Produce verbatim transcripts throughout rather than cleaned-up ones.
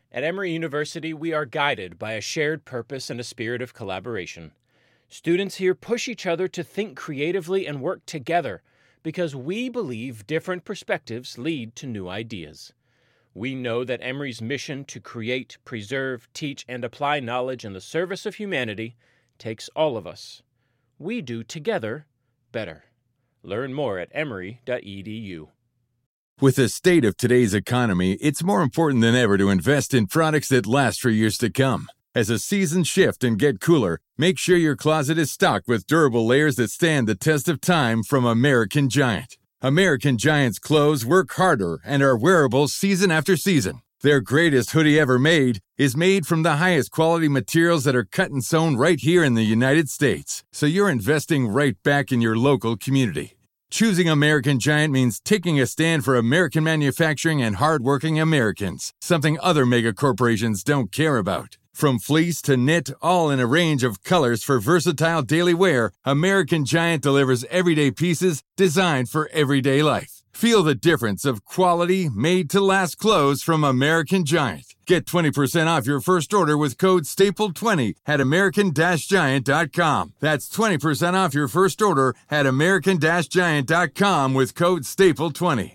At Emory University, we are guided by a shared purpose and a spirit of collaboration. Students here push each other to think creatively and work together because we believe different perspectives lead to new ideas. We know that Emory's mission to create, preserve, teach, and apply knowledge in the service of humanity takes all of us. We do together better. Learn more at emory dot e d u. With the state of today's economy, it's more important than ever to invest in products that last for years to come. As the seasons shift and get cooler, make sure your closet is stocked with durable layers that stand the test of time from American Giant. American Giant's clothes work harder and are wearable season after season. Their greatest hoodie ever made is made from the highest quality materials that are cut and sewn right here in the United States. So you're investing right back in your local community. Choosing American Giant means taking a stand for American manufacturing and hardworking Americans, something other mega corporations don't care about. From fleece to knit, all in a range of colors for versatile daily wear, American Giant delivers everyday pieces designed for everyday life. Feel the difference of quality, made-to-last clothes from American Giant. Get twenty percent off your first order with code staple twenty at american giant dot com. That's twenty percent off your first order at american giant dot com with code staple twenty.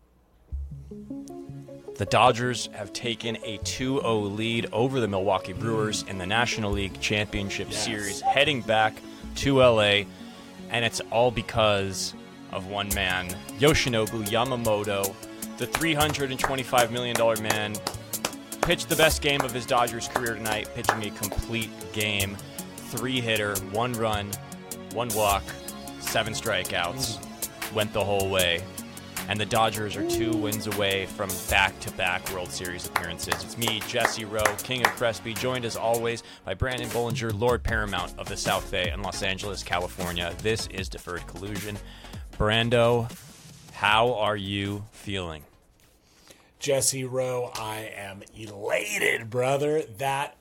The Dodgers have taken a two oh lead over the Milwaukee Brewers in the National League Championship yes. Series, heading back to L A, and it's all because of one man, Yoshinobu Yamamoto, the three hundred twenty-five million dollars man, pitched the best game of his Dodgers career tonight, pitching a complete game, three-hitter, one run, one walk, seven strikeouts, went the whole way. And the Dodgers are two wins away from back-to-back World Series appearances. It's me, Jesse Rowe, King of Crespi, joined as always by Brandon Bollinger, Lord Paramount of the South Bay and Los Angeles, California. This is Deferred Collusion. Brando, how are you feeling? Jesse Rowe, I am elated, brother. That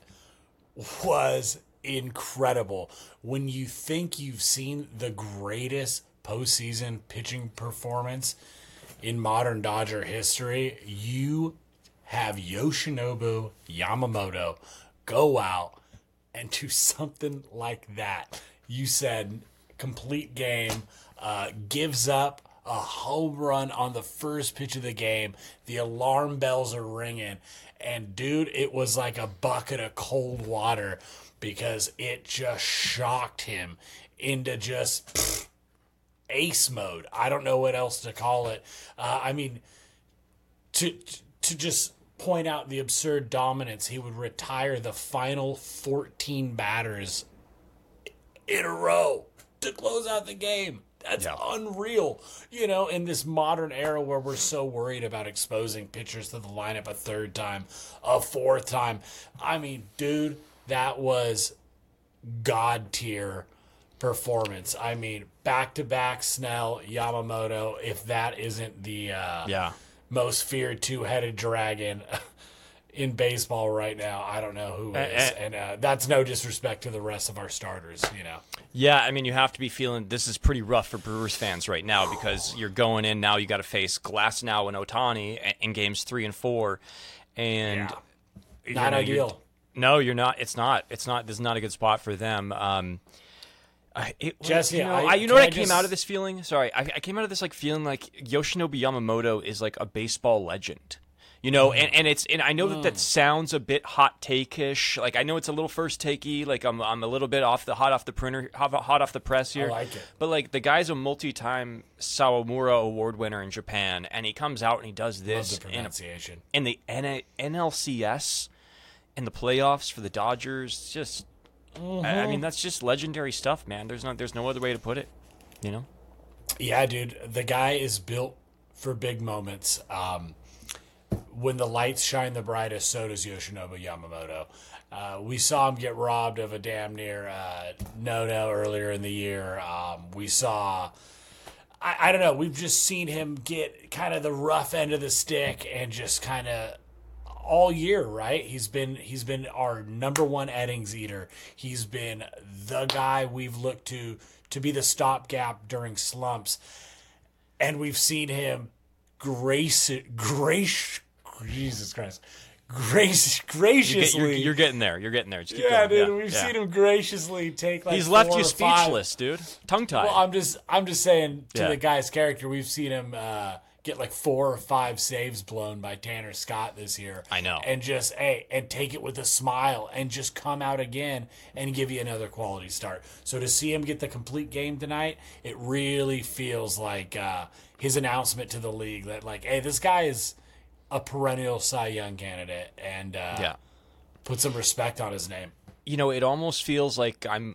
was incredible. When you think you've seen the greatest postseason pitching performance in modern Dodger history, you have Yoshinobu Yamamoto go out and do something like that. You said complete game, uh, gives up a home run on the first pitch of the game. The alarm bells are ringing. And, dude, it was like a bucket of cold water because it just shocked him into just pfft, ace mode. I don't know what else to call it. Uh, I mean, to to just point out the absurd dominance, he would retire the final fourteen batters in a row to close out the game. That's yeah. unreal. You know, in this modern era where we're so worried about exposing pitchers to the lineup a third time, a fourth time. I mean, dude, that was God tier performance. I mean, back-to-back Snell, Yamamoto, if that isn't the uh, yeah. most feared two-headed dragon in baseball right now, I don't know who is. And, and uh, that's no disrespect to the rest of our starters, you know. Yeah, I mean, you have to be feeling this is pretty rough for Brewers fans right now because you're going in now, you got to face Glasnow and Ohtani in games three and four. And yeah. Not know, ideal. You're, no, you're not. It's not. It's not. This is not a good spot for them. Um, It, Jesse, you know, I, I, you know what I, I just... came out of this feeling? Sorry, I, I came out of this like feeling like Yoshinobu Yamamoto is like a baseball legend, you know. Mm. And, and it's and I know mm. that that sounds a bit hot take-ish. Like I know it's a little first takey. Like I'm I'm a little bit off the hot off the printer, hot, hot off the press here. I like it. But like the guy's a multi-time Sawamura Award winner in Japan, and he comes out and he does this Love the pronunciation. in, in the N L C S in the playoffs for the Dodgers. Just. Mm-hmm. I mean, that's just legendary stuff, man. There's not, there's no other way to put it, you know? Yeah, dude. The guy is built for big moments. Um, when the lights shine the brightest, so does Yoshinobu Yamamoto. Uh, we saw him get robbed of a damn near uh, no-no earlier in the year. Um, we saw... I, I don't know. We've just seen him get kind of the rough end of the stick and just kind of... all year, right? He's been he's been our number one innings eater. He's been the guy we've looked to to be the stopgap during slumps, and we've seen him grace grace Jesus Christ grace, You get, graciously. you're, you're getting there. You're getting there. Just keep yeah, going. dude, we've yeah. seen him graciously take like He's left four you or five- speechless, dude. Tongue tied. Well, I'm just, I'm just saying to Yeah. the guy's character, we've seen him uh, get like four or five saves blown by Tanner Scott this year. I know. And just, hey, and take it with a smile and just come out again and give you another quality start. So to see him get the complete game tonight, it really feels like uh, his announcement to the league that like, hey, this guy is a perennial Cy Young candidate, and uh, yeah. put some respect on his name. You know, it almost feels like I'm.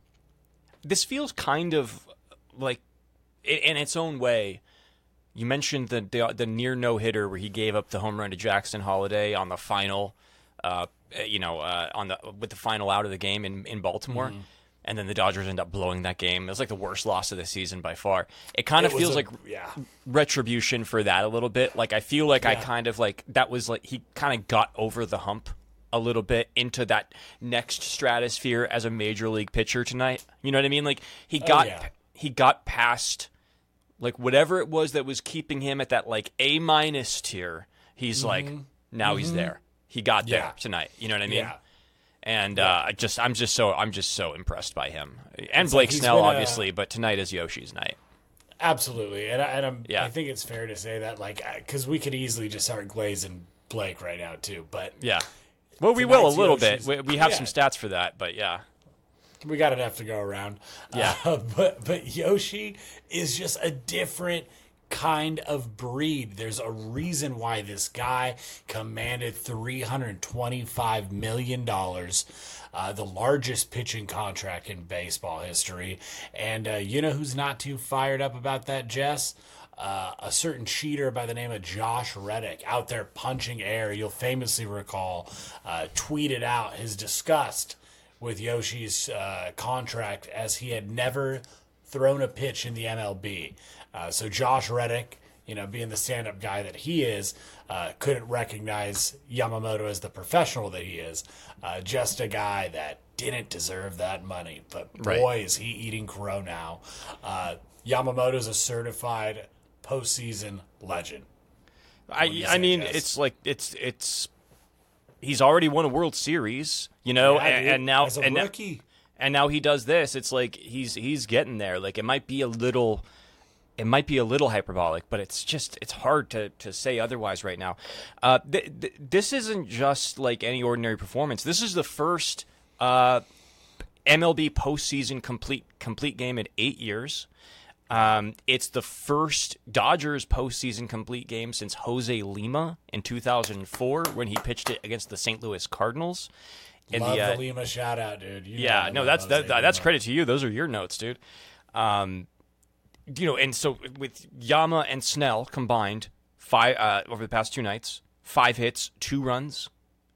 This feels kind of like, in its own way. You mentioned the the, the near no hitter where he gave up the home run to Jackson Holiday on the final, uh, you know, uh, on the with the final out of the game in in Baltimore, mm-hmm. and then the Dodgers end up blowing that game. It was like the worst loss of the season by far. It kind of feels a, like yeah. retribution for that a little bit. Like I feel like yeah. I kind of like that was like he kind of got over the hump a little bit into that next stratosphere as a major league pitcher tonight. You know what I mean? Like he got oh, yeah. he got past. Like whatever it was that was keeping him at that like A minus tier, he's mm-hmm. like now mm-hmm. he's there. He got yeah. there tonight. You know what I mean? Yeah. And yeah. uh, I just I'm just so I'm just so impressed by him and it's Blake like Snell been, uh, obviously, but tonight is Yoshi's night. Absolutely, and I, and I'm, yeah. I think it's fair to say that like because we could easily just start glazing Blake right now too, but yeah. Well, we will a little Yoshi's, bit. We, we have yeah. some stats for that, but yeah. We got enough to go around. Yeah. Uh, but but Yoshi is just a different kind of breed. There's a reason why this guy commanded three hundred twenty-five million dollars, uh, the largest pitching contract in baseball history. And uh, you know who's not too fired up about that, Jess? Uh, a certain cheater by the name of Josh Reddick out there punching air. You'll famously recall uh, tweeted out his disgust with Yoshi's uh, contract as he had never thrown a pitch in the M L B. Uh, so Josh Reddick, you know, being the stand-up guy that he is, uh, couldn't recognize Yamamoto as the professional that he is. Uh, just a guy that didn't deserve that money. But boy, right. is he eating crow now. Uh, Yamamoto's a certified postseason legend. I I mean, Jess? it's like it's it's he's already won a World Series, you know, yeah, and, dude, and now as a and rookie. And now he does this. It's like he's he's getting there. Like it might be a little, it might be a little hyperbolic, but it's just it's hard to, to say otherwise right now. Uh, th- th- this isn't just like any ordinary performance. This is the first uh, M L B postseason complete complete game in eight years. Um, it's the first Dodgers postseason complete game since Jose Lima in two thousand four when he pitched it against the Saint Louis Cardinals. In Love the, uh, the Lima shout out, dude. You yeah, no, that's that, that's credit to you. Those are your notes, dude. Um, you know, and so with Yama and Snell combined, five uh, over the past two nights, five hits, two runs,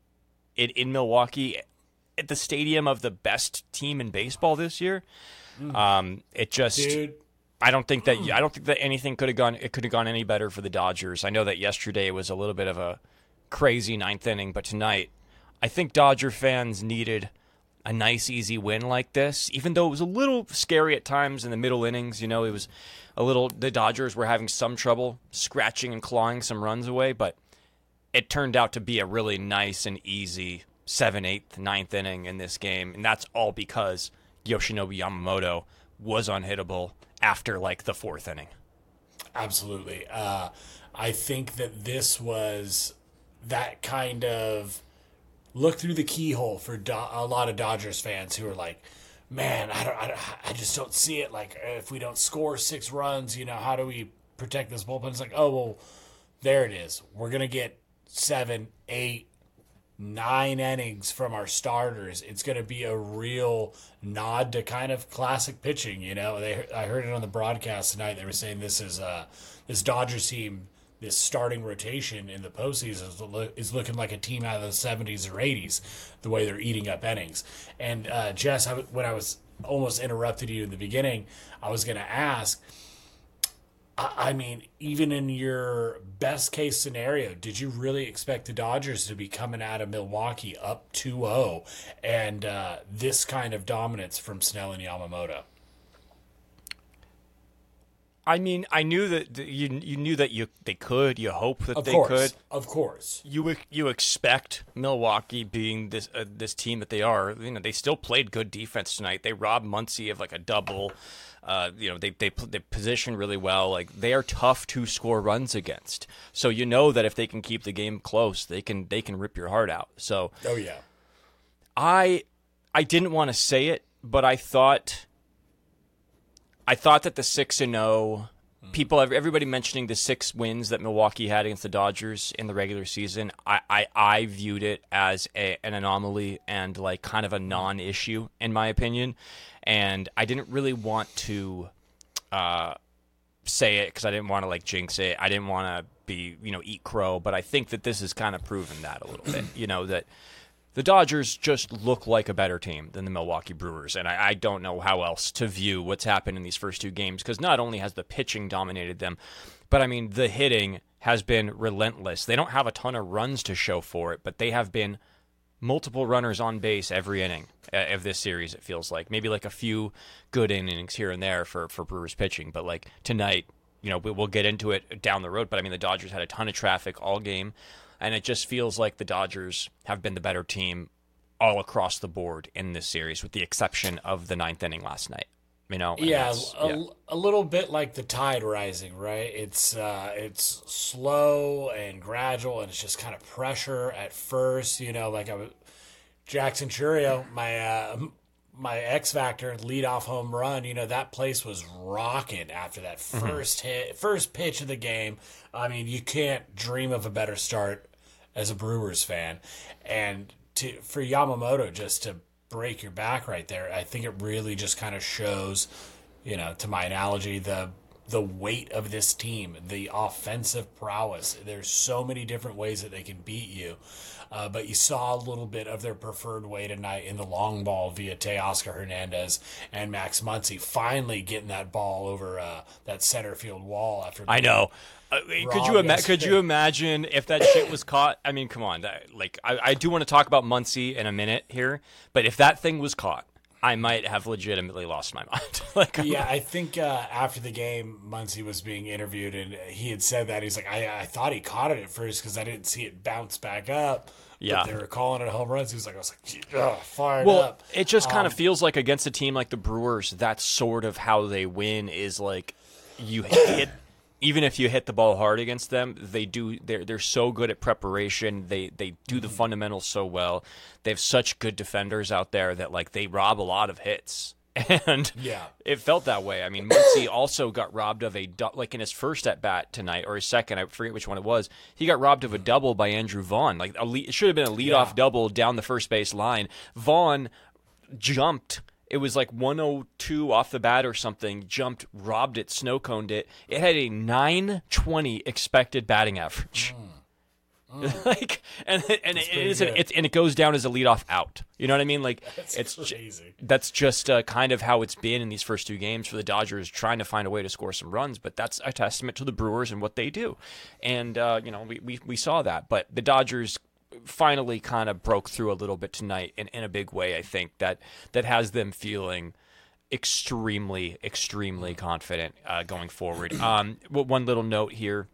in in Milwaukee, at the stadium of the best team in baseball this year. Mm. Um, it just, dude. I don't think that I don't think that anything could have gone. It could have gone any better for the Dodgers. I know that yesterday was a little bit of a crazy ninth inning, but tonight, I think Dodger fans needed a nice, easy win like this, even though it was a little scary at times in the middle innings. You know, it was a little, the Dodgers were having some trouble scratching and clawing some runs away, but it turned out to be a really nice and easy seventh, eighth, ninth inning in this game. And that's all because Yoshinobu Yamamoto was unhittable after like the fourth inning. Absolutely. Uh, I think that this was that kind of look through the keyhole for Do- a lot of Dodgers fans who are like, man, I don't, I, don't, I just don't see it. Like, if we don't score six runs, you know, how do we protect this bullpen? It's like, oh, well, there it is. We're going to get seven, eight, nine innings from our starters. It's going to be a real nod to kind of classic pitching. You know, they, I heard it on the broadcast tonight. They were saying this is uh, this Dodgers team, this starting rotation in the postseason is looking like a team out of the seventies or eighties, the way they're eating up innings. And uh, Jess, I, when I was almost interrupted you in the beginning, I was going to ask, I, I mean, even in your best case scenario, did you really expect the Dodgers to be coming out of Milwaukee up two oh and uh, this kind of dominance from Snell and Yamamoto? I mean, I knew that you you knew that you they could. You hope that Of they course, could. of course. You you expect Milwaukee being this uh, this team that they are. You know, they still played good defense tonight. They robbed Muncie of like a double. Uh, you know, they they they position really well. Like they are tough to score runs against. So you know that if they can keep the game close, they can they can rip your heart out. So Oh yeah. I I didn't want to say it, but I thought. I thought that the six and zero people, everybody mentioning the six wins that Milwaukee had against the Dodgers in the regular season. I, I, I viewed it as a, an anomaly and like kind of a non-issue in my opinion, and I didn't really want to uh, say it because I didn't want to like jinx it. I didn't want to be you know eat crow, but I think that this has kind of proven that a little bit. You know that. The Dodgers just look like a better team than the Milwaukee Brewers, and I, I don't know how else to view what's happened in these first two games, because not only has the pitching dominated them, but, I mean, the hitting has been relentless. They don't have a ton of runs to show for it, but they have been multiple runners on base every inning of this series, it feels like. Maybe like a few good innings here and there for, for Brewers pitching, but, like, tonight, you know, we'll get into it down the road, but, I mean, the Dodgers had a ton of traffic all game. And it just feels like the Dodgers have been the better team all across the board in this series, with the exception of the ninth inning last night. You know, Yeah, a, yeah, a little bit like the tide rising, right? It's uh, it's slow and gradual, and it's just kind of pressure at first. You know, like I was, Jackson Churio, my uh, my X Factor leadoff home run. You know, that place was rocking after that first mm-hmm. hit, first pitch of the game. I mean, you can't dream of a better start as a Brewers fan, and to for Yamamoto just to break your back right there, I think it really just kind of shows, you know, to my analogy, the the weight of this team, the offensive prowess. There's so many different ways that they can beat you, uh, but you saw a little bit of their preferred way tonight in the long ball via Teoscar Hernandez and Max Muncy finally getting that ball over uh, that center field wall after. I know. Uh, could you ima- could you imagine if that shit was caught? I mean, come on. That, like, I, I do want to talk about Muncy in a minute here, but if that thing was caught, I might have legitimately lost my mind. like, yeah, I think uh, after the game, Muncy was being interviewed, and he had said that he's like, I, I thought he caught it at first because I didn't see it bounce back up. Yeah, but they were calling it a home run. So he was like, I was like, ugh, fired well, up. It just kind of um, feels like against a team like the Brewers, that's sort of how they win. Is like you hit. Even if you hit the ball hard against them, they do. They're they're so good at preparation. They they do the fundamentals so well. They have such good defenders out there that like they rob a lot of hits, and yeah, it felt that way. I mean, Muncy also got robbed of a like in his first at bat tonight or his second. I forget which one it was. He got robbed of a double by Andrew Vaughn. Like a lead, it should have been a leadoff yeah. double down the first base line. Vaughn jumped. It was like one oh two off the bat or something, jumped, robbed it, snow coned it. It had a nine twenty expected batting average. Mm. Mm. like, and and it is an, it's and it goes down as a leadoff out. You know what I mean? Like that's it's crazy. That's just uh, kind of how it's been in these first two games for the Dodgers, trying to find a way to score some runs. But that's a testament to the Brewers and what they do. And uh, you know, we, we we saw that. But the Dodgers finally kind of broke through a little bit tonight in, in a big way. I think that that has them feeling extremely, extremely confident uh, going forward. Um, one little note here.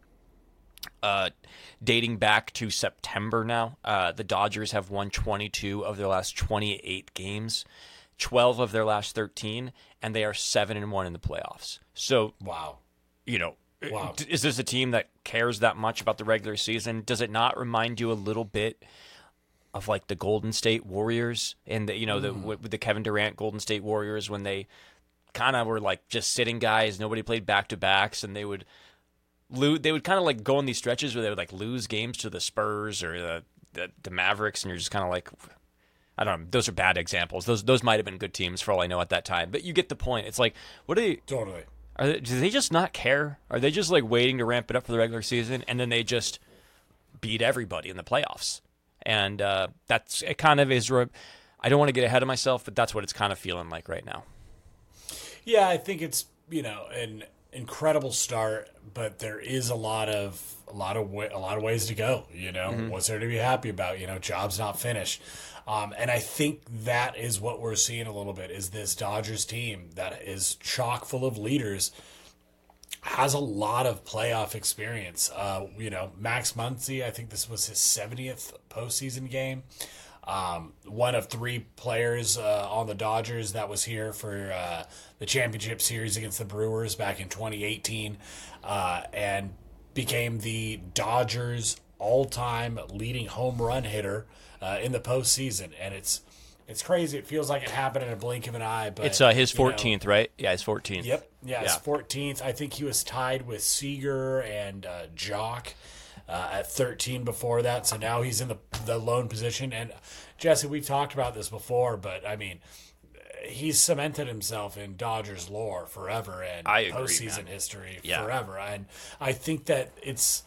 Uh, dating back to September now, uh, the Dodgers have won twenty-two of their last twenty-eight games, twelve of their last thirteen, and they are seven and one in the playoffs. So, wow, you know, wow. Is this a team that cares that much about the regular season? Does it not remind you a little bit of like the Golden State Warriors and the, you know, mm. the with the Kevin Durant Golden State Warriors when they kind of were like just sitting guys, nobody played back to backs, and they would lose. They would kind of like go on these stretches where they would like lose games to the Spurs or the the, the Mavericks, and you're just kind of like, I don't know. Those are bad examples. Those those might have been good teams for all I know at that time, but you get the point. It's like, what are they? Totally. Are they, do they just not care? Are they just like waiting to ramp it up for the regular season, and then they just beat everybody in the playoffs? And uh, that's it. Kind of is. I don't want to get ahead of myself, but that's what it's kind of feeling like right now. Yeah, I think it's, you know, an incredible start, but there is a lot of a lot of way, a lot of ways to go. You know, mm-hmm. What's there to be happy about? You know, job's not finished. Um, and I think that is what we're seeing a little bit, is this Dodgers team that is chock full of leaders has a lot of playoff experience. Uh, you know, Max Muncy, I think this was his seventieth postseason game. Um, one of three players uh, on the Dodgers that was here for uh, the championship series against the Brewers back in twenty eighteen, uh, and became the Dodgers' all-time leading home run hitter uh, in the postseason. And it's it's crazy. It feels like it happened in a blink of an eye. But it's uh, his you know, fourteenth, right? Yeah, his fourteenth. Yep. Yeah, his Yeah. fourteenth. I think he was tied with Seager and uh, Jock uh, at thirteen before that. So now he's in the the lone position. And Jesse, we've talked about this before, but I mean, he's cemented himself in Dodgers lore forever and I agree, postseason man. history Yeah. forever. And I think that it's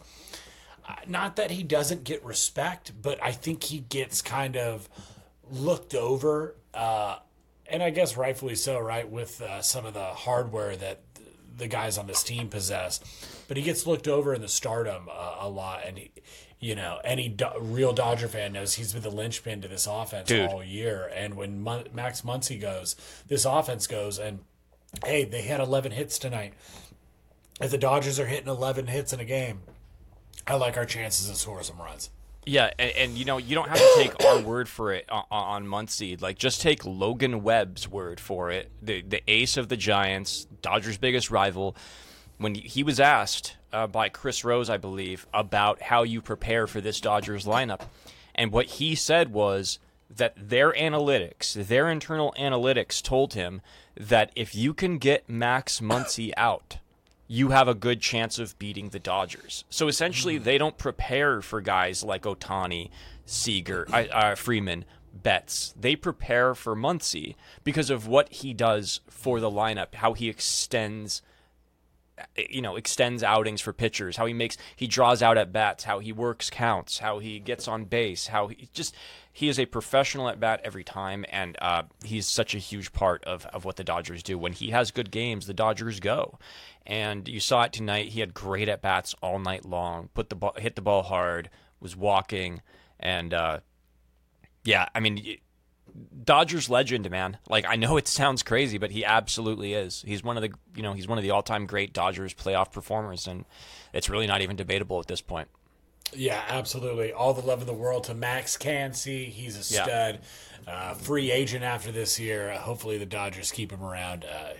not that he doesn't get respect, but I think he gets kind of looked over, uh, and I guess rightfully so, right, with uh, some of the hardware that the guys on this team possess. But he gets looked over in the stardom uh, a lot, and he, you know, any do- real Dodger fan knows he's been the linchpin to this offense Dude. all year. And when Mon- Max Muncy goes, this offense goes, and hey, they had eleven hits tonight. If the Dodgers are hitting eleven hits in a game, I like our chances of scoring some runs. Yeah, and, and you know, you don't have to take our word for it on, on Muncy. Like, just take Logan Webb's word for it. The the ace of the Giants, Dodgers' biggest rival. When he was asked uh, by Chris Rose, I believe, about how you prepare for this Dodgers lineup, and what he said was that their analytics, their internal analytics, told him that if you can get Max Muncy out, you have a good chance of beating the Dodgers. So essentially, they don't prepare for guys like Ohtani, Seager, uh, uh, Freeman, Betts. They prepare for Muncy because of what he does for the lineup, how he extends, you know, extends outings for pitchers, how he makes, he draws out at bats, how he works counts, how he gets on base, how he just, he is a professional at bat every time, and uh, he's such a huge part of, of what the Dodgers do. When he has good games, the Dodgers go. And you saw it tonight. He had great at bats all night long. Put the ball, hit the ball hard. Was walking, and uh, yeah, I mean, Dodgers legend, man. Like, I know it sounds crazy, but he absolutely is. He's one of the, you know, he's one of the all-time great Dodgers playoff performers, and it's really not even debatable at this point. Yeah, absolutely. All the love in the world to Max Cancy. He's a Yeah. stud. Uh, free agent after this year. Uh, hopefully the Dodgers keep him around. Uh,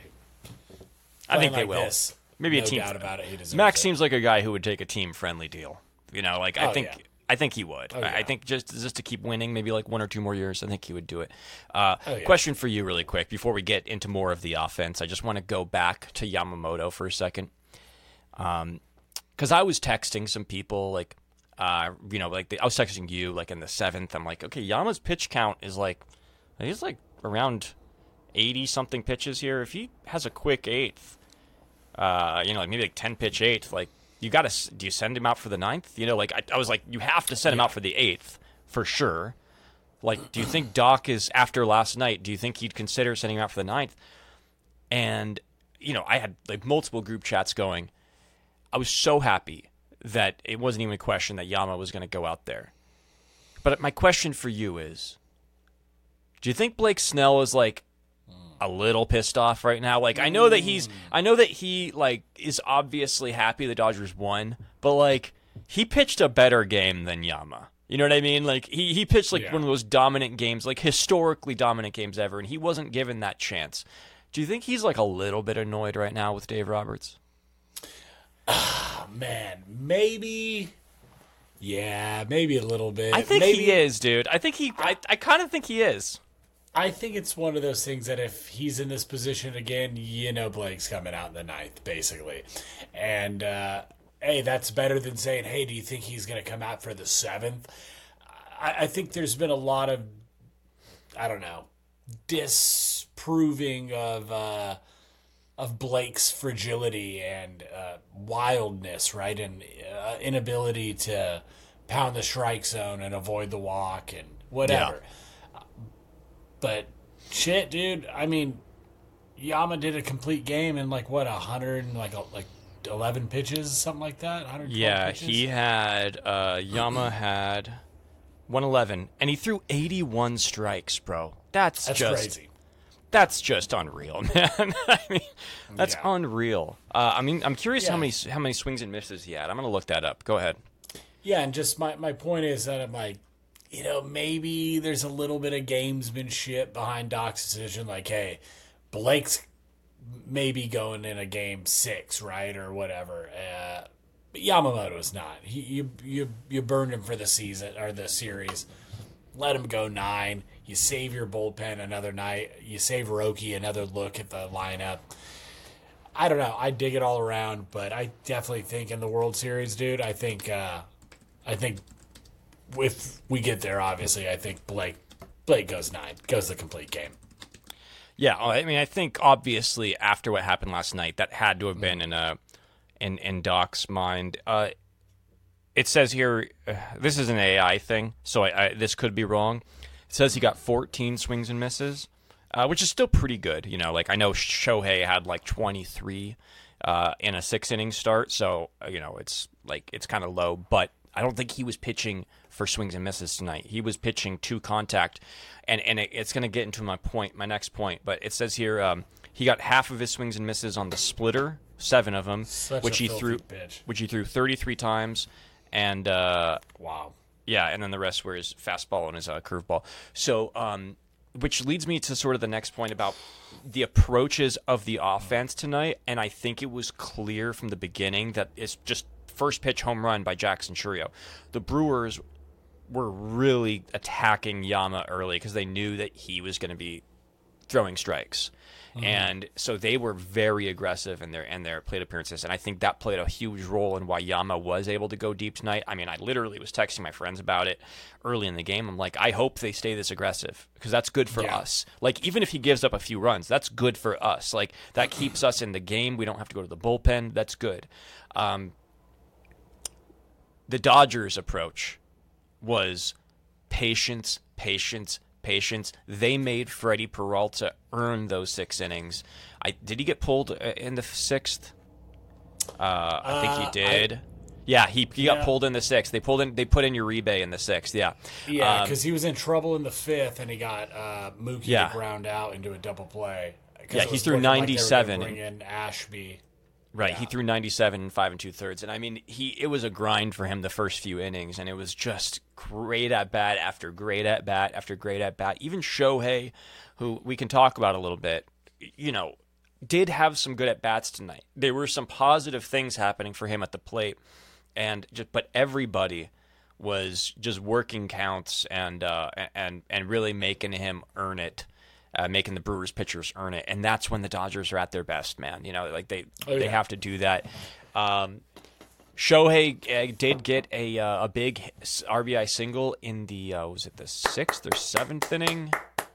I think playing they like will. This, Maybe no a team. doubt about it. He deserves Max it. seems like a guy who would take a team-friendly deal. You know, like I Oh, think. yeah. I think he would. Oh, I- I yeah. think just just to keep winning, maybe like one or two more years, I think he would do it. Uh, Oh, yeah. Question for you, really quick, before we get into more of the offense. I just want to go back to Yamamoto for a second, because I was texting some people, like, uh, you know, like the, I was texting you, like in the seventh. I'm like, okay, Yama's pitch count is like, he's like around eighty something pitches here. If he has a quick eighth, uh, you know, like maybe like ten pitch eighth, like. You got to, do you send him out for the ninth? You know, like, I, I was like, you have to send him out for the eighth, for sure. Like, do you think Doc is, after last night, do you think he'd consider sending him out for the ninth? And, you know, I had, like, multiple group chats going. I was so happy that it wasn't even a question that Yama was going to go out there. But my question for you is, do you think Blake Snell is, like, a little pissed off right now? Like, I know that he's, I know that he, like, is obviously happy the Dodgers won, but, like, he pitched a better game than Yama. You know what I mean? Like, he, he pitched, like, Yeah. one of those dominant games, like, historically dominant games ever, and he wasn't given that chance. Do you think he's, like, a little bit annoyed right now with Dave Roberts? Oh, man, maybe. Yeah, maybe a little bit. I think maybe, he is, dude. I think he, I, I kind of think he is. I think it's one of those things that if he's in this position again, you know Blake's coming out in the ninth, basically. And, uh, hey, that's better than saying, hey, do you think he's going to come out for the seventh? I, I think there's been a lot of, I don't know, disproving of uh, of Blake's fragility and uh, wildness, right? And uh, inability to pound the strike zone and avoid the walk and whatever. But shit, dude. I mean, Yama did a complete game in like what a hundred and like a, like eleven pitches, something like that. one hundred twelve Yeah, pitches? he had, uh, Yama had one eleven, and he threw eighty-one strikes, bro. That's, That's just crazy. That's just unreal, man. I mean, that's Yeah. unreal. Uh, I mean, I'm curious Yeah. how many how many swings and misses he had. I'm gonna look that up. Go ahead. Yeah, and just my, my point is that I'm like, you know, maybe there's a little bit of gamesmanship behind Doc's decision. Like, hey, Blake's maybe going in a game six, right, or whatever. Uh, but Yamamoto's not. He, you you you burned him for the season or the series. Let him go nine. You save your bullpen another night. You save Roki another look at the lineup. I don't know. I dig it all around, but I definitely think in the World Series, dude. I think, uh, I think if we get there, obviously, I think Blake Blake goes nine, goes the complete game. Yeah, I mean, I think obviously after what happened last night, that had to have been in a in in Doc's mind. Uh, it says here, uh, this is an A I thing, so I, I, this could be wrong. It says he got fourteen swings and misses, uh, which is still pretty good. You know, like I know Shohei had like twenty-three uh, in a six inning start, so uh, you know it's like it's kind of low, but I don't think he was pitching for swings and misses tonight. He was pitching to contact, and and it, it's going to get into my point, my next point. But it says here um, he got half of his swings and misses on the splitter, seven of them, Such which a he filthy threw, pitch. which he threw thirty-three times, and uh, Wow. yeah, and then the rest were his fastball and his uh, curveball. So, um, which leads me to sort of the next point about the approaches of the offense tonight, and I think it was clear from the beginning that it's just first pitch home run by Jackson Chourio. The Brewers were really attacking Yama early because they knew that he was going to be throwing strikes. Mm-hmm. And so they were very aggressive in their in their plate appearances, and I think that played a huge role in why Yama was able to go deep tonight. I mean, I literally was texting my friends about it early in the game. I'm like, I hope they stay this aggressive because that's good for Yeah. us. Like, even if he gives up a few runs, that's good for us. Like, that keeps us in the game. We don't have to go to the bullpen. That's good. Um, the Dodgers' approach was patience, patience, patience. They made Freddie Peralta earn those six innings. I did he get pulled uh, in the sixth? Uh, I think Uh, he did. yeah, he he got yeah. pulled in the sixth. They pulled in. They put in Uribe in the sixth. Yeah, Yeah, Um, because he was in trouble in the fifth, and he got uh, Mookie Yeah. to ground out into a double play. 'Cause Yeah, it he was threw looking like they were gonna ninety-seven. Bring in Ashby. Right, Yeah. he threw ninety-seven and five and two thirds, and I mean, he it was a grind for him the first few innings, and it was just great at bat after great at bat after great at bat. Even Shohei, who we can talk about a little bit, you know, did have some good at bats tonight. There were some positive things happening for him at the plate, and just but everybody was just working counts and uh, and and really making him earn it. Uh, making the Brewers pitchers earn it, and that's when the Dodgers are at their best, man. You know, like they Oh, they yeah. have to do that. Um, Shohei uh, did get a uh, a big R B I single in the uh, was it the sixth or seventh inning?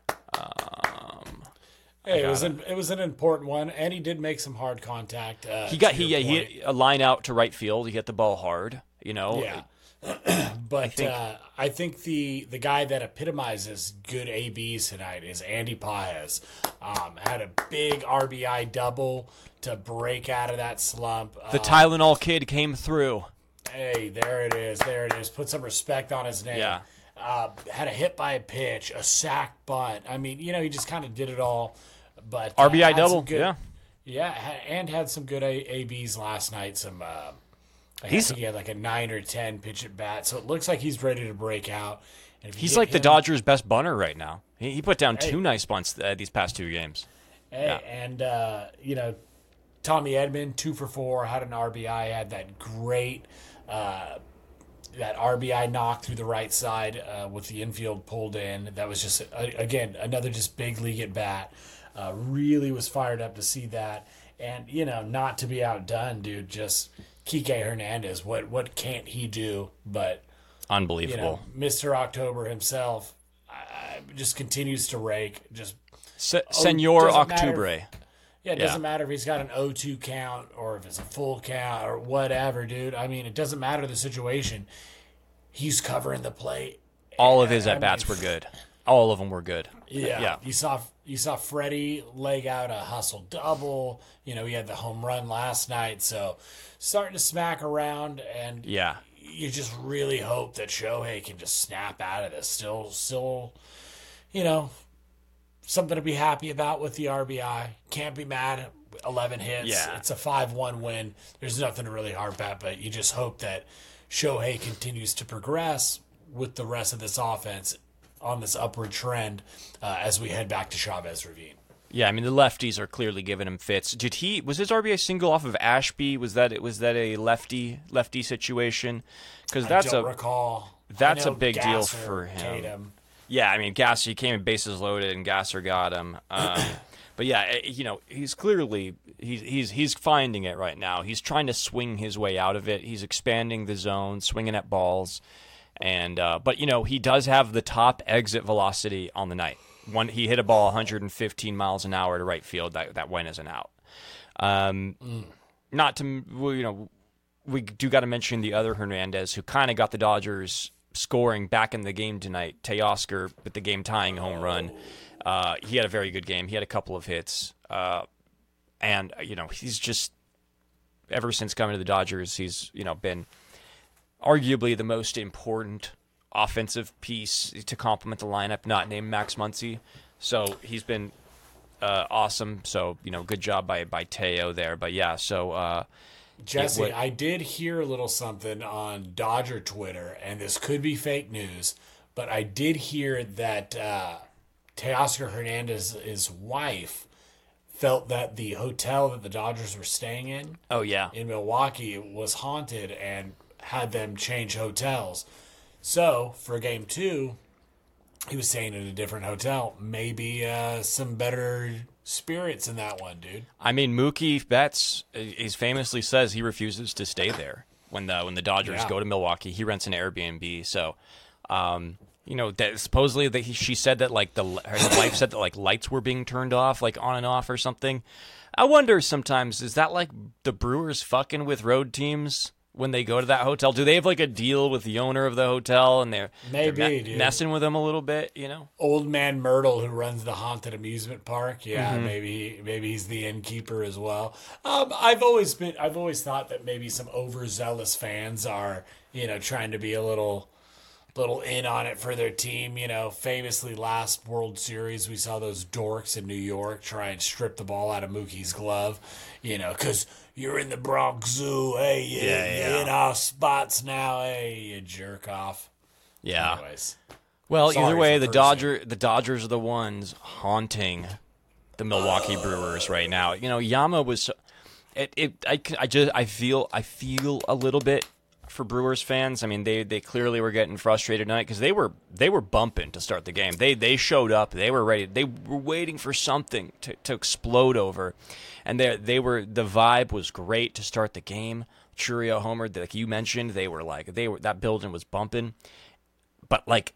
Um, Hey, it was got an, it was an important one, and he did make some hard contact. Uh, he got to he your yeah, point. he a line out to right field. He hit the ball hard. You know, Yeah. But I think- think, uh, I think the the guy that epitomizes good A Bs tonight is Andy Paez. Um, had a big R B I double to break out of that slump. the Uh, Tylenol kid came through. Hey, there it is. There it is. Put some respect on his name. Yeah. Uh, had a hit by a pitch, a sack bunt. I mean, you know, he just kind of did it all. But uh, R B I had some double, good- yeah. Yeah, ha- and had some good A- ABs last night. Some, uh, I He's- think he had like a nine or ten pitch at bat. So it looks like he's ready to break out. And if you He's get like the him- Dodgers' best bunter right now. He, he put down Hey. two nice bunts uh, these past two games. Hey, Yeah. and uh, you know, Tommy Edman two for four, had an R B I, had that great uh, that R B I knock through the right side uh, with the infield pulled in. That was just uh, again another just big league at bat. Uh, really was fired up to see that, and you know, not to be outdone, dude. Just Kike Hernandez, what what can't he do? But you Unbelievable. know, Mister October himself uh, just continues to rake. Just Se- Oh, Senor doesn't matter. Octubre. Yeah, it Yeah. doesn't matter if he's got an oh two count or if it's a full count or whatever, dude. I mean, it doesn't matter the situation. He's covering the plate. All of his I at bats mean, were good. All of them were good. Yeah. Yeah. You saw you saw Freddie leg out a hustle double. You know, he had the home run last night, so starting to smack around, and Yeah. you just really hope that Shohei can just snap out of this. Still, still, you know, something to be happy about with the R B I. Can't be mad. eleven hits. Yeah. It's a five one win. There's nothing to really harp at, but you just hope that Shohei continues to progress with the rest of this offense on this upward trend uh, as we head back to Chavez Ravine. Yeah, I mean the lefties are clearly giving him fits. Did he was his R B I single off of Ashby? Was that was that a lefty lefty situation? Because that's I don't a recall. that's I a know big deal Gasser, for him. Tatum. Yeah, I mean Gasser he came in bases loaded and Gasser got him. Um, but yeah, eh, you know he's clearly he's he's he's finding it right now. He's trying to swing his way out of it. He's expanding the zone, swinging at balls, and uh, but you know he does have the top exit velocity on the night. One, he hit a ball one hundred fifteen miles an hour to right field. That that went as an out. Um, mm. Not to well, you know, we do got to mention the other Hernandez who kind of got the Dodgers scoring back in the game tonight. Teoscar with the game tying home run. Uh, he had a very good game. He had a couple of hits, uh, and you know he's just ever since coming to the Dodgers, he's you know been arguably the most important offensive piece to complement the lineup, not named Max Muncy. So he's been uh, awesome. So, you know, good job by, by Teo there. But yeah, so... Uh, Jesse, would... I did hear a little something on Dodger Twitter, and this could be fake news, but I did hear that uh, Teoscar Hernandez's wife felt that the hotel that the Dodgers were staying in oh yeah in Milwaukee was haunted and had them change hotels. So, for game two, he was staying in a different hotel. Maybe uh, some better spirits in that one, dude. I mean, Mookie Betts, he famously says he refuses to stay there. When the when the Dodgers Yeah. go to Milwaukee, he rents an Airbnb. So, um, you know, that supposedly that he, she said that, like, the her wife said that, like, lights were being turned off, like, on and off or something. I wonder sometimes, is that, like, the Brewers fucking with road teams? When they go to that hotel, do they have like a deal with the owner of the hotel and they're, Maybe, they're me- dude. messing with them a little bit, you know? Old man Myrtle, who runs the haunted amusement park, yeah, Mm-hmm. maybe maybe he's the innkeeper as well. Um, I've always been, I've always thought that maybe some overzealous fans are, you know, trying to be a little, little in on it for their team. You know, famously last World Series, we saw those dorks in New York try and strip the ball out of Mookie's glove. You know, because you're in the Bronx Zoo. Hey, you, Yeah, you're yeah. in our spots now. Hey, you jerk off. Yeah. Anyways. Well, Sorry either way, for the cursing. Dodger the Dodgers are the ones haunting the Milwaukee Brewers right now. You know, Yama was it, it I, I just I feel I feel a little bit for Brewers fans. I mean, they, they clearly were getting frustrated tonight because they were they were bumping to start the game. They they showed up. They were ready. They were waiting for something to, to explode over, and they they were the vibe was great to start the game. Churio homered, like you mentioned. They were like they were that building was bumping, but like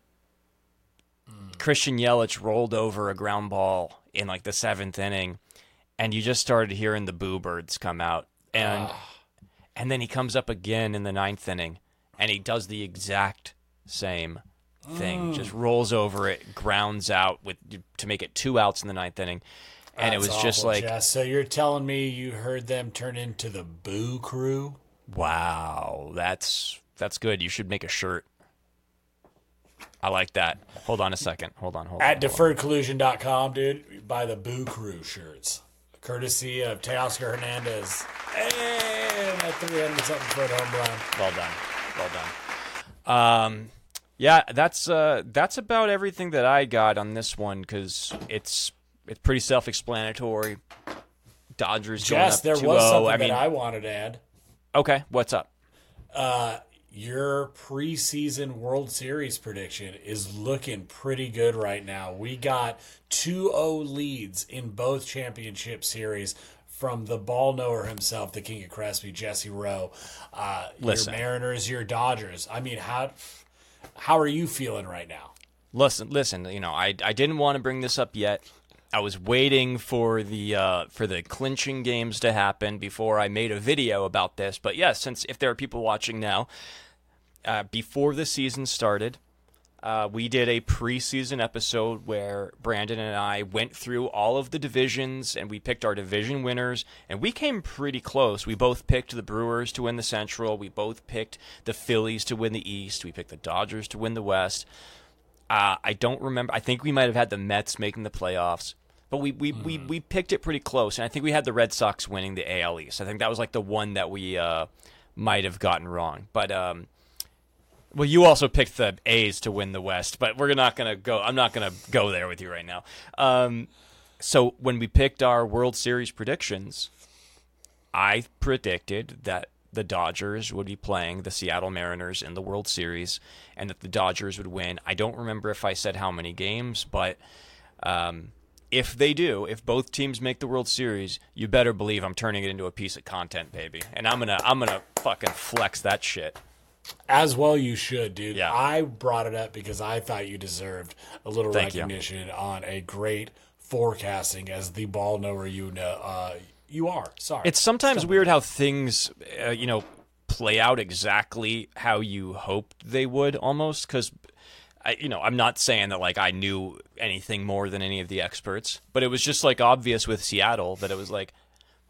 Christian Yelich rolled over a ground ball in like the seventh inning, and you just started hearing the boo birds come out, and. And then he comes up again in the ninth inning, and he does the exact same thing. Mm. Just rolls over it, grounds out with to make it two outs in the ninth inning. And it That's was just awful, like, Jess. So you're telling me you heard them turn into the Boo Crew? wow, that's that's good. You should make a shirt. I like that. Hold on a second. Hold on, hold on. At hold deferred collusion dot com, dude, buy the Boo Crew shirts. Courtesy of Teoscar Hernandez. And a three hundred something foot home run. on. Well done. Well done. Um, yeah, that's uh, that's about everything that I got on this one because it's it's pretty self-explanatory. Dodgers going Jess, up there two was oh. something I mean, that I wanted to add. okay, what's up? Uh, your preseason World Series prediction is looking pretty good right now. We got two oh leads in both championship series from the ball knower himself, the King of Crespi, Jesse Rowe. Uh, your Listen. Mariners, your Dodgers. I mean, how how are you feeling right now? Listen, listen. You know, I I didn't want to bring this up yet. I was waiting for the uh, for the clinching games to happen before I made a video about this. But yes, since if there are people watching now, uh, before the season started, uh, we did a preseason episode where Brandon and I went through all of the divisions and we picked our division winners, and we came pretty close. We both picked the Brewers to win the Central. We both picked the Phillies to win the East. We picked the Dodgers to win the West. Uh, I don't remember. I think we might have had the Mets making the playoffs. But we we, mm. we we picked it pretty close, and I think we had the Red Sox winning the A L East. I think that was like the one that we uh, might have gotten wrong. But um, well, you also picked the A's to win the West, but we're not gonna go. I'm not gonna go there with you right now. Um, so when we picked our World Series predictions, I predicted that the Dodgers would be playing the Seattle Mariners in the World Series, and that the Dodgers would win. I don't remember if I said how many games, but. Um, If they do, if both teams make the World Series, you better believe I'm turning it into a piece of content, baby. And I'm gonna, I'm gonna fucking flex that shit. As well, you should, dude. Yeah. I brought it up because I thought you deserved a little Thank recognition you. on a great forecasting as the ball knower you know uh, you are. Sorry, it's sometimes Something. weird how things, uh, you know, play out exactly how you hoped they would, almost because. I, you know, I'm not saying that like I knew anything more than any of the experts, but it was just like obvious with Seattle that it was like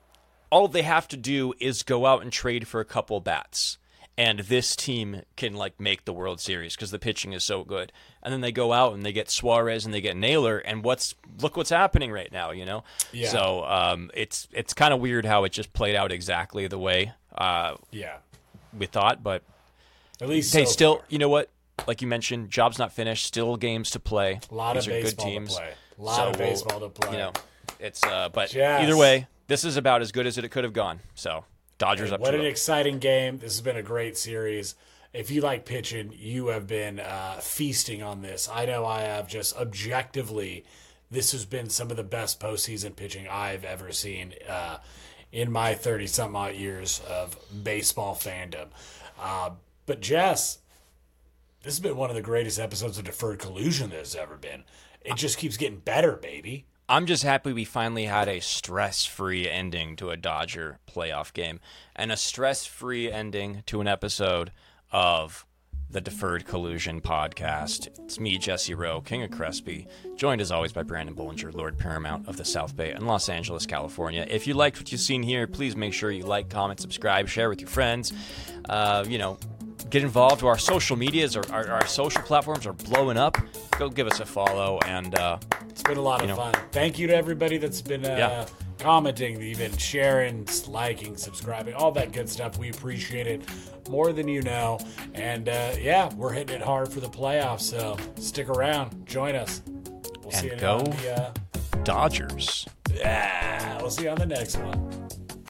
all they have to do is go out and trade for a couple bats, and this team can like make the World Series because the pitching is so good. And then they go out and they get Suarez and they get Naylor, and what's look what's happening right now, you know. Yeah. So um, it's it's kind of weird how it just played out exactly the way uh, yeah we thought, but at least hey, so still, far. You know what? Like you mentioned, job's not finished. Still games to play. A lot These of are baseball good teams. to play. A lot So of baseball to play. You know, it's uh, but Yes. either way, this is about as good as it could have gone. So Dodgers Hey, up what to an it. exciting game. This has been a great series. If you like pitching, you have been uh, feasting on this. I know I have. Just objectively, this has been some of the best postseason pitching I've ever seen uh, in my thirty-some odd years of baseball fandom. Uh, but Jess, this has been one of the greatest episodes of Deferred Collusion there's ever been. It just keeps getting better, baby. I'm just happy we finally had a stress-free ending to a Dodger playoff game and a stress-free ending to an episode of the Deferred Collusion podcast. It's me, Jesse Rowe, King of Crespi, joined as always by Brandon Bollinger, Lord Paramount of the South Bay in Los Angeles, California. If you liked what you've seen here, please make sure you like, comment, subscribe, share with your friends. Uh, you know, get involved. Our social medias, our, our, our social platforms are blowing up. Go give us a follow. And uh, it's been a lot of know, fun. Thank you to everybody that's been uh, Yeah. commenting, even sharing, liking, subscribing, all that good stuff. We appreciate it more than you know. And uh, yeah, we're hitting it hard for the playoffs. So stick around. Join us. We'll And see you go on the, uh, Dodgers. yeah, we'll see you on the next one.